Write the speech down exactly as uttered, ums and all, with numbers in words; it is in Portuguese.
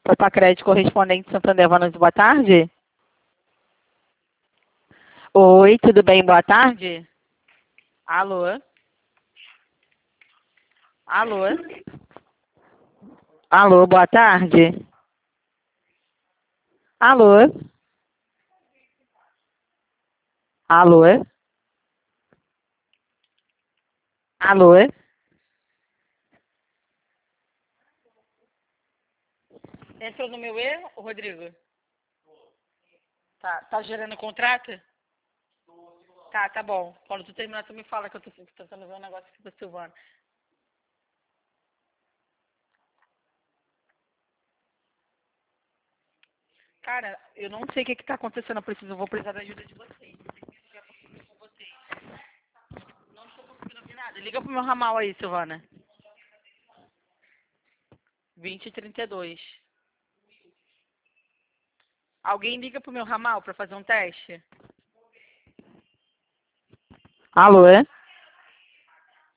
Papacred, correspondente Santander, boa noite, boa tarde. Oi, tudo bem? Boa tarde. Alô? Alô? Alô, boa tarde. Alô? Alô? Alô? Entrou no meu erro, Rodrigo? Tá, tá gerando contrato? Tá, tá bom. Quando tu terminar, tu me fala que eu tô tentando ver um negócio aqui da Silvana. Cara, eu não sei o que que tá acontecendo, eu preciso, eu vou precisar da ajuda de vocês. Com vocês. Não estou conseguindo ouvir nada. Liga pro meu ramal aí, Silvana. vinte e trinta e dois. Alguém liga pro meu ramal pra fazer um teste? Alô, é?